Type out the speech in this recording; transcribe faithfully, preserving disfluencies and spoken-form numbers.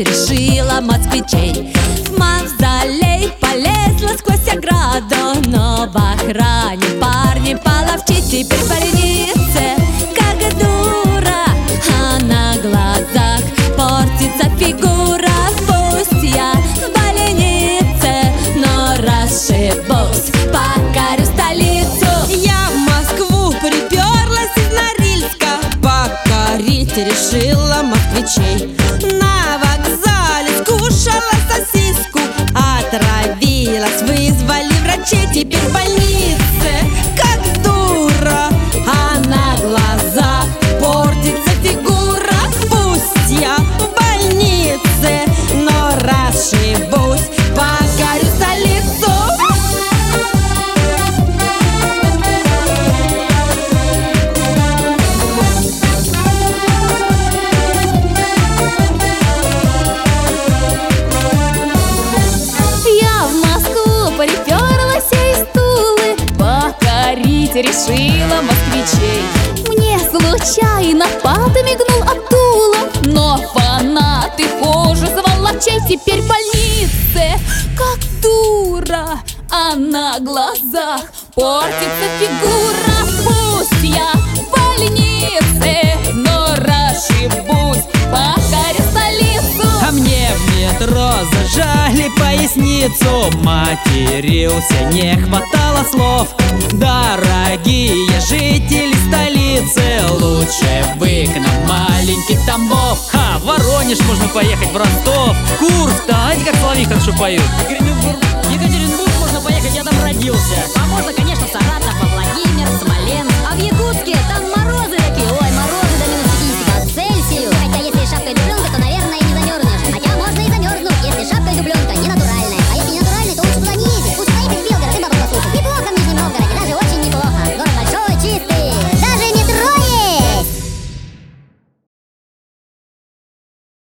решила москвичей. В мавзолей полезла сквозь ограду, но в охране парни половчи. Теперь в больнице, как дура, а на глазах портится фигура. Пусть я в больнице, но расшибусь, покорю столицу. Я в Москву приперлась из Норильска, покорить решила москвичей. На вокзале скушала сосиску, отравилась, вызвали врачей. Теперь в больнице, как дура, а на глазах портится фигура. Пусть я в больнице, но расшибусь, покорю столицу. Я в Москву приперлась из Тулы, покорить решила москвичей. Мне случайно подмигнул Абдула, но фанаты хуже сволочей. Теперь в больнице, как дура, а на глазах портится фигура. Пусть я в больнице, но расшибусь, покорю столицу. А мне в метро зажали поясницу, матерился, не хватало слов. Дорогие жители столицы, лучше вы к нам маленьких Тамбов. Ха, в Воронеж можно поехать, в Ростов, Курск, да, знаете, как соловьи хорошо поют. Екатеринбург, Екатеринбург можно поехать, я там родился. А можно, конечно, в Саратов.